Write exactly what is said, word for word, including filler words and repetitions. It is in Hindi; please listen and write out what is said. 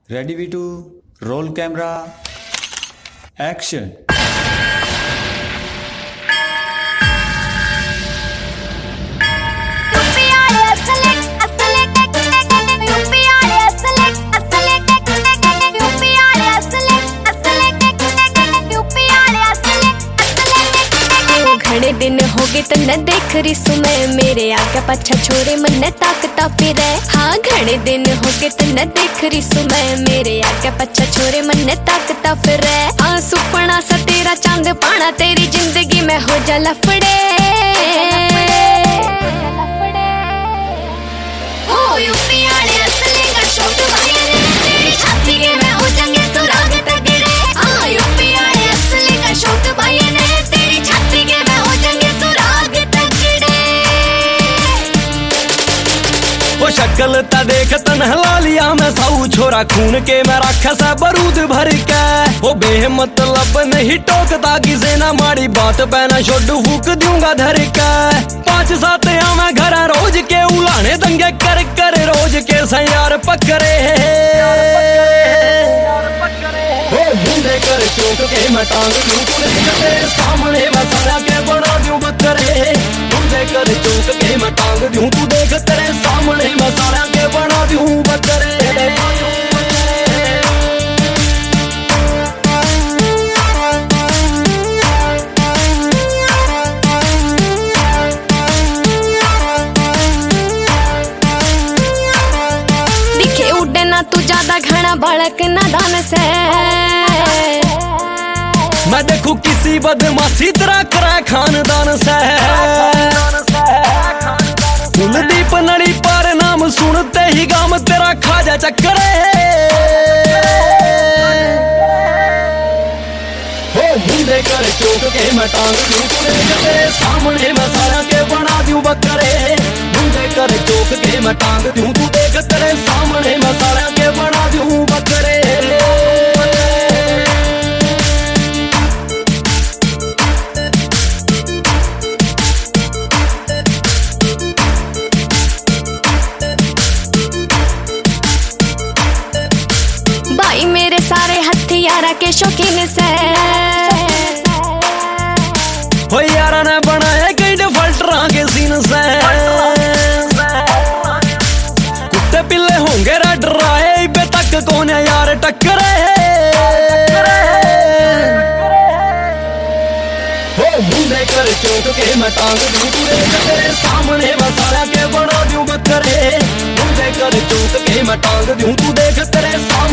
Ready we to roll camera action. घणे दिन हो गए तो न देख रही सु मैं, मेरे आगे पछा छोरे मन ताकता फिर। हाँ घणे दिन हो गए तो न देख रही सु मैं, मेरे आगे पछा छोरे मन ताकता फिर। हाँ सुपना सा तेरा चांद पाना, तेरी जिंदगी में हो जा लफड़े। हो यूपी वाले असली का शौक भाई रे, तेरी छाती के में हो जाएंगे सुराग तगड़े। हाँ यूपी वाले असली का शौक भाई रे, तेरी छाती के में हो जाएंगे सुराग तगड़े। वो शक्ल ता देख तन्हला लिया मैं साऊ छोरा, खून के मैं रखा सा बारूद भर के। वो बेमतलब नहीं टोकता किसे ना, माड़ी बात पे ना छोड़ फूक दूंगा धर के। पांच सात मैं घर रोज के उलाने दंगे कर कर रोज के सयार पकड़े। हो मुंडे कर चौक के मैं टांग दूं तेरे सामने, मैं सारा के बना दूं बकरे। मुंडे कर चौक के मैं टांग दूं, तू देख तेरे सामने मैं सारा के बना दूं बकरे। दिखे उड़े ना तू ज्यादा घना बालक नादान से, मैं देखू किसी बदमाशी तरह करे खानदान से। कुलदीप नड़ी पर नाम सुनते ही गाम तेरा खाजा चक्करे। हो मुंडे कर चौक के मैं टांग दूं तेरे सामने, मैं सारा के बना दूं बकरे। मुंडे कर चौक के मैं टांग दूं, तू देख तेरे सामने मैं सारा के बना दूं बकरे। भाई मेरे सारे हथियारा के शौकीन से, हो यारा ने बनाया कई डिफल्टरा के सीन से। कुत्ते पिल्ले होंगे रा डराए, इबे तक कौन है यार टक्करे। हो मुंडे कर चौक के मैं टांग दूं तेरे सामने, मैं सारा के बना दूं बकरे। मुंडे कर चौक के मैं टांग दूं, तू देख तेरे सामने